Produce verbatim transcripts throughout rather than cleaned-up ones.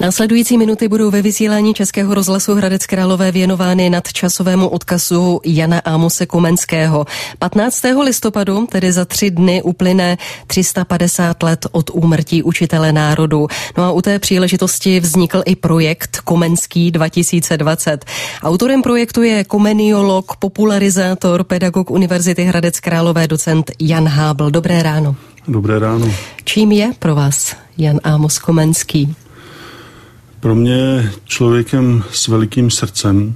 Následující minuty budou ve vysílání Českého rozhlasu Hradec Králové věnovány nadčasovému odkazu Jana Amose Komenského. patnáctého listopadu, tedy za tři dny, uplyne tři sta padesát let od úmrtí učitele národu. No a u té příležitosti vznikl i projekt Komenský dva tisíce dvacet. Autorem projektu je komeniolog, popularizátor, pedagog Univerzity Hradec Králové, docent Jan Hábl. Dobré ráno. Dobré ráno. Čím je pro vás Jan Amos Komenský? Pro mě člověkem s velikým srdcem.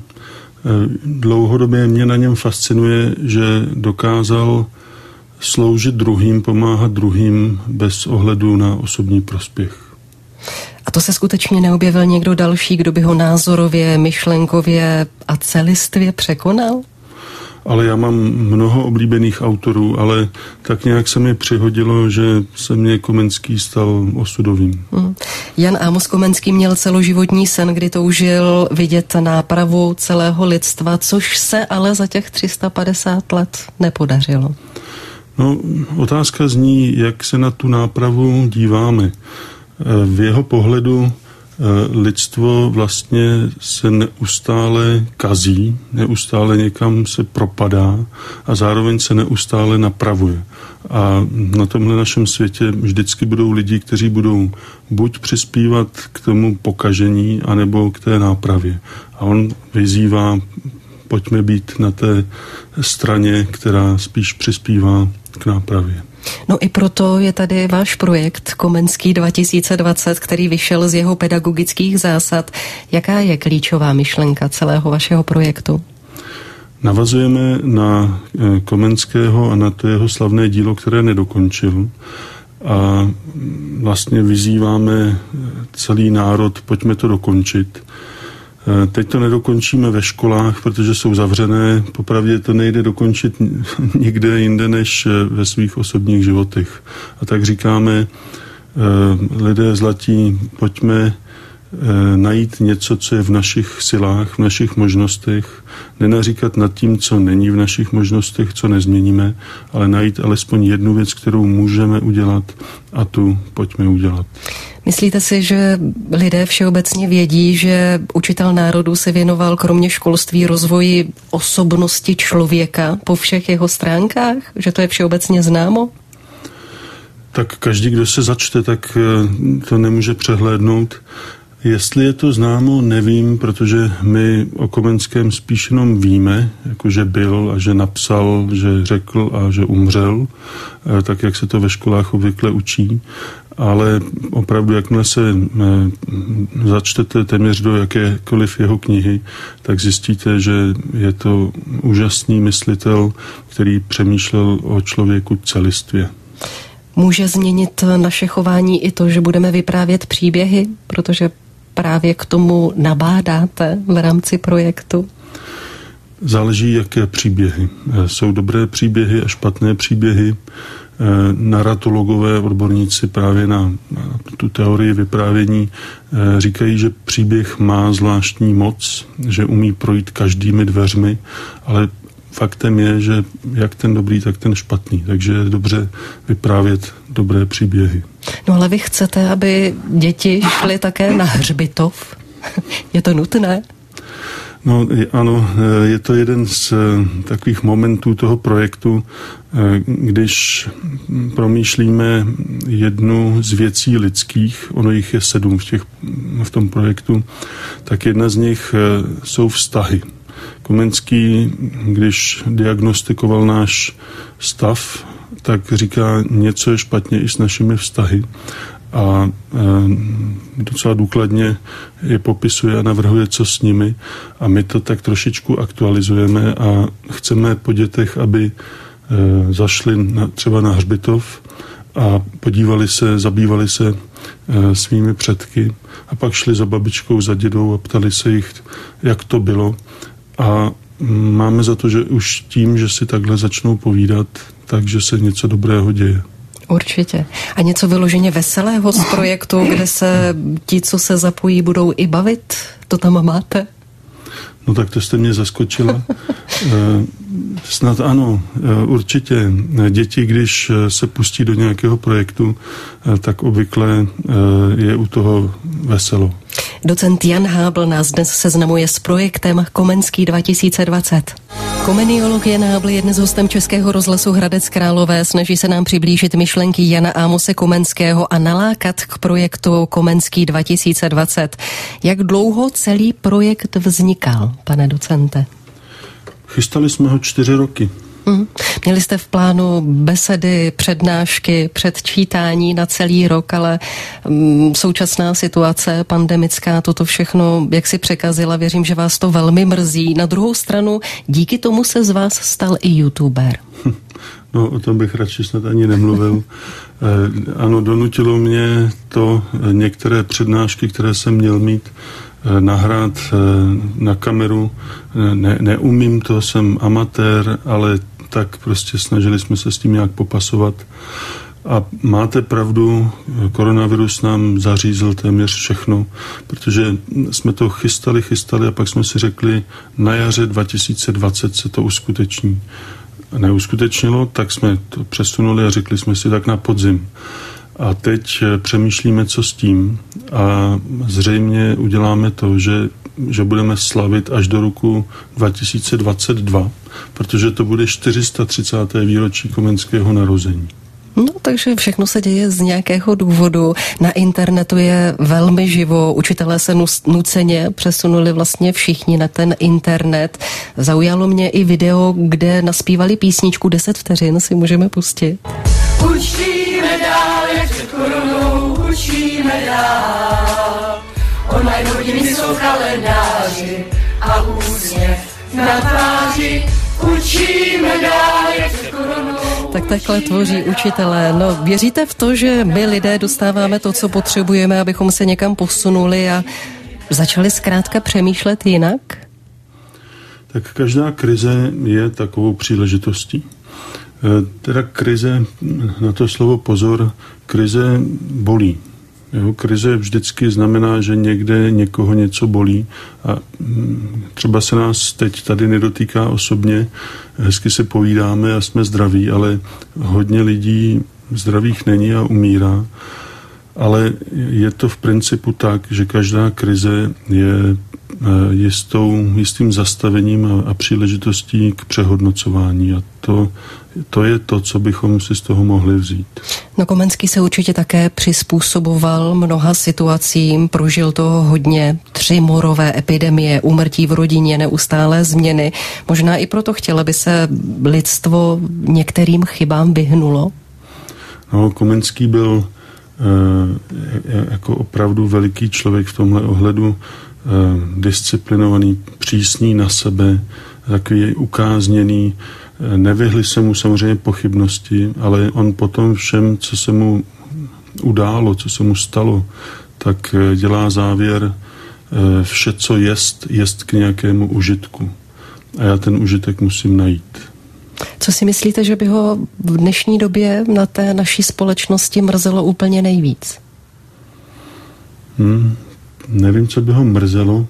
Dlouhodobě mě na něm fascinuje, že dokázal sloužit druhým, pomáhat druhým bez ohledu na osobní prospěch. A to se skutečně neobjevil někdo další, kdo by ho názorově, myšlenkově a celistvě překonal? Ale já mám mnoho oblíbených autorů, ale tak nějak se mi přihodilo, že se mě Komenský stal osudovým. Hmm. Jan Amos Komenský měl celoživotní sen, kdy toužil vidět nápravu celého lidstva, což se ale za těch tři sta padesát let nepodařilo. No, otázka zní, jak se na tu nápravu díváme. V jeho pohledu lidstvo vlastně se neustále kazí, neustále někam se propadá a zároveň se neustále napravuje. A na tomhle našem světě vždycky budou lidi, kteří budou buď přispívat k tomu pokažení, anebo k té nápravě. A on vyzývá, pojďme být na té straně, která spíš přispívá k nápravě. No i proto je tady váš projekt Komenský dva tisíce dvacet, který vyšel z jeho pedagogických zásad. Jaká je klíčová myšlenka celého vašeho projektu? Navazujeme na Komenského a na to jeho slavné dílo, které nedokončil. A vlastně vyzýváme celý národ, pojďme to dokončit. Teď to nedokončíme ve školách, protože jsou zavřené. Popravdě to nejde dokončit nikde jinde než ve svých osobních životech. A tak říkáme, lidé zlatí, pojďme najít něco, co je v našich silách, v našich možnostech, nenaříkat nad tím, co není v našich možnostech, co nezměníme, ale najít alespoň jednu věc, kterou můžeme udělat, a tu pojďme udělat. Myslíte si, že lidé všeobecně vědí, že učitel národu se věnoval kromě školství rozvoji osobnosti člověka po všech jeho stránkách? Že to je všeobecně známo? Tak každý, kdo se začte, tak to nemůže přehlédnout. Jestli je to známo, nevím, protože my o Komenském spíš jenom víme, jako že byl a že napsal, že řekl a že umřel, tak jak se to ve školách obvykle učí. Ale opravdu, jakmile se začtete téměř do jakékoliv jeho knihy, tak zjistíte, že je to úžasný myslitel, který přemýšlel o člověku celistvě. Může změnit naše chování i to, že budeme vyprávět příběhy, protože právě k tomu nabádáte v rámci projektu? Záleží, jaké příběhy. Jsou dobré příběhy a špatné příběhy. Naratologové, odborníci právě na, na tu teorii vyprávění říkají, že příběh má zvláštní moc, že umí projít každými dveřmi, ale faktem je, že jak ten dobrý, tak ten špatný. Takže je dobře vyprávět dobré příběhy. No ale vy chcete, aby děti šly také na hřbitov? Je to nutné? No ano, je to jeden z takových momentů toho projektu, když promýšlíme jednu z věcí lidských, ono jich je sedm v, těch, v tom projektu, tak jedna z nich jsou vztahy. Komenský, když diagnostikoval náš stav, tak říká, něco je špatně i s našimi vztahy. A e, docela důkladně je popisuje a navrhuje, co s nimi. A my to tak trošičku aktualizujeme a chceme po dětech, aby e, zašli na, třeba na hřbitov a podívali se, zabývali se e, svými předky a pak šli za babičkou, za dědou a ptali se jich, jak to bylo. A máme za to, že už tím, že si takhle začnou povídat, takže se něco dobrého děje. Určitě. A něco vyloženě veselého z projektu, kde se ti, co se zapojí, budou i bavit? To tam máte? No tak to jste mě zaskočila. Snad ano, určitě. Děti, když se pustí do nějakého projektu, tak obvykle je u toho veselo. Docent Jan Hábl nás dnes seznamuje s projektem Komenský dva tisíce dvacet. Komeniolog Jan Hábl je dnes hostem Českého rozhlasu Hradec Králové. Snaží se nám přiblížit myšlenky Jana Amose Komenského a nalákat k projektu Komenský dva tisíce dvacet. Jak dlouho celý projekt vznikal, pane docente? Chystali jsme ho čtyři roky. Hmm. Měli jste v plánu besedy, přednášky, předčítání na celý rok, ale um, současná situace pandemická toto všechno jak si překazila. Věřím, že vás to velmi mrzí. Na druhou stranu, díky tomu se z vás stal i youtuber. No, o tom bych radši snad ani nemluvil. eh, ano, donutilo mě to eh, některé přednášky, které jsem měl mít, eh, nahrát eh, na kameru. Eh, ne, neumím to, jsem amatér, ale tak prostě snažili jsme se s tím nějak popasovat. A máte pravdu, koronavirus nám zařízl téměř všechno, protože jsme to chystali, chystali a pak jsme si řekli, na jaře dva tisíce dvacet se to uskuteční. Neuskutečnilo, tak jsme to přesunuli a řekli jsme si tak na podzim. A teď přemýšlíme, co s tím, a zřejmě uděláme to, že, že budeme slavit až do roku dva tisíce dvacet dva, protože to bude čtyři sta třicáté výročí Komenského narození. No, takže všechno se děje z nějakého důvodu. Na internetu je velmi živo, učitelé se nuceně přesunuli vlastně všichni na ten internet. Zaujalo mě i video, kde naspívali písničku deset vteřin, si můžeme pustit. Učíme dál, jak před koronou, učíme dál. Online hodiny jsou kalendáři a úsměv na tváři. Učíme dál, jak před koronou. Tak takhle tvoří učitelé. No, věříte v to, že my lidé dostáváme to, co potřebujeme, abychom se někam posunuli a začali zkrátka přemýšlet jinak? Tak každá krize je takovou příležitostí. Teda krize, na to slovo pozor, krize bolí. Jo, krize vždycky znamená, že někde někoho něco bolí a třeba se nás teď tady nedotýká osobně, hezky se povídáme a jsme zdraví, ale hodně lidí zdravých není a umírá. Ale je to v principu tak, že každá krize je jistou, jistým zastavením a, a příležitostí k přehodnocování a to, to je to, co bychom si z toho mohli vzít. No, Komenský se určitě také přizpůsoboval mnoha situacím, prožil toho hodně, tři morové epidemie, úmrtí v rodině, neustálé změny. Možná i proto chtělo, aby se lidstvo některým chybám vyhnulo? No, Komenský byl e, jako opravdu veliký člověk v tomhle ohledu, disciplinovaný, přísný na sebe, takový ukázněný. Nevyhly se mu samozřejmě pochybnosti, ale on potom všem, co se mu událo, co se mu stalo, tak dělá závěr, vše, co jest, jest k nějakému užitku. A já ten užitek musím najít. Co si myslíte, že by ho v dnešní době na té naší společnosti mrzelo úplně nejvíc? Hmm. Nevím, co by ho mrzelo.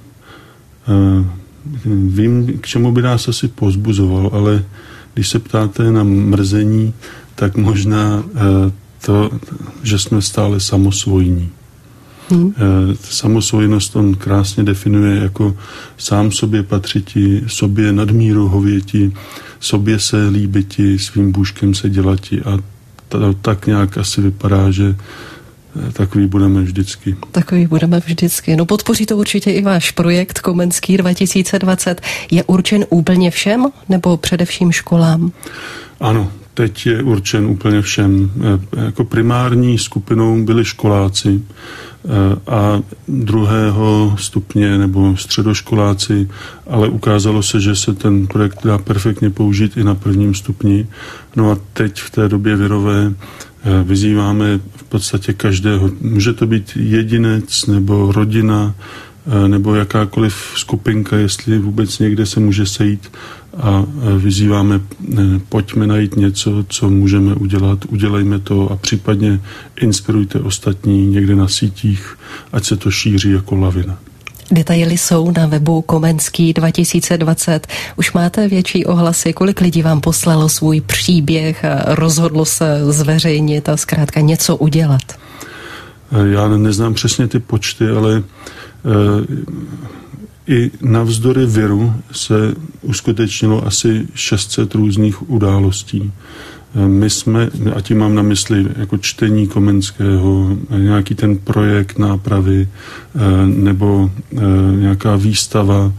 Vím, k čemu by nás asi povzbuzoval, ale když se ptáte na mrzení, tak možná to, že jsme stále samosvojní. Hmm. Samosvojnost on krásně definuje jako sám sobě patřiti, sobě nadmíru hověti, sobě se líbiti, svým bůžkem se dělati a to tak nějak asi vypadá, že takový budeme vždycky. Takový budeme vždycky. No, podpoří to určitě i váš projekt Komenský dva tisíce dvacet. Je určen úplně všem nebo především školám? Ano, teď je určen úplně všem. Jako primární skupinou byli školáci a druhého stupně nebo středoškoláci, ale ukázalo se, že se ten projekt dá perfektně použít i na prvním stupni. No a teď v té době virové vyzýváme v podstatě každého. Může to být jedinec nebo rodina nebo jakákoliv skupinka, jestli vůbec někde se může sejít a vyzýváme, pojďme najít něco, co můžeme udělat, udělejme to a případně inspirujte ostatní někde na sítích, ať se to šíří jako lavina. Detaily jsou na webu Komenský dva tisíce dvacet. Už máte větší ohlasy? Kolik lidí vám poslalo svůj příběh a rozhodlo se zveřejnit a zkrátka něco udělat? Já neznám přesně ty počty, ale I navzdory viru se uskutečnilo asi šest set různých událostí. My jsme, a tím mám na mysli jako čtení Komenského, nějaký ten projekt nápravy nebo nějaká výstava,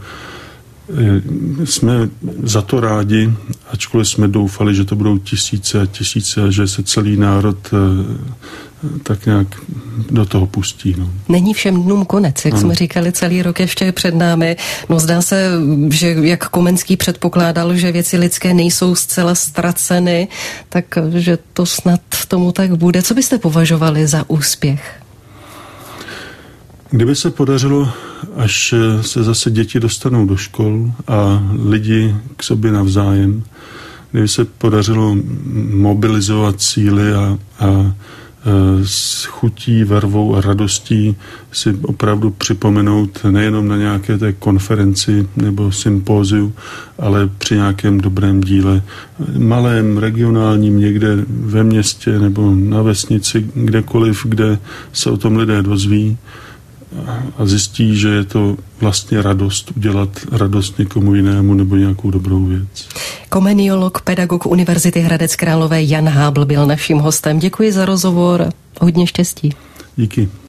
jsme za to rádi, ačkoliv jsme doufali, že to budou tisíce a tisíce a že se celý národ tak nějak do toho pustí. No. Není všem dnům konec, jak ano. jsme říkali, celý rok ještě je před námi. No zdá se, že jak Komenský předpokládal, že věci lidské nejsou zcela ztraceny, tak že to snad tomu tak bude. Co byste považovali za úspěch? Kdyby se podařilo, až se zase děti dostanou do škol a lidi k sobě navzájem, kdyby se podařilo mobilizovat síly a, a s chutí, vervou a radostí si opravdu připomenout nejenom na nějaké té konferenci nebo sympóziu, ale při nějakém dobrém díle, malém, regionálním, někde ve městě nebo na vesnici, kdekoliv, kde se o tom lidé dozví a zjistí, že je to vlastně radost udělat radost někomu jinému nebo nějakou dobrou věc. Komeniolog, pedagog Univerzity Hradec Králové Jan Hábl byl naším hostem. Děkuji za rozhovor. Hodně štěstí. Díky.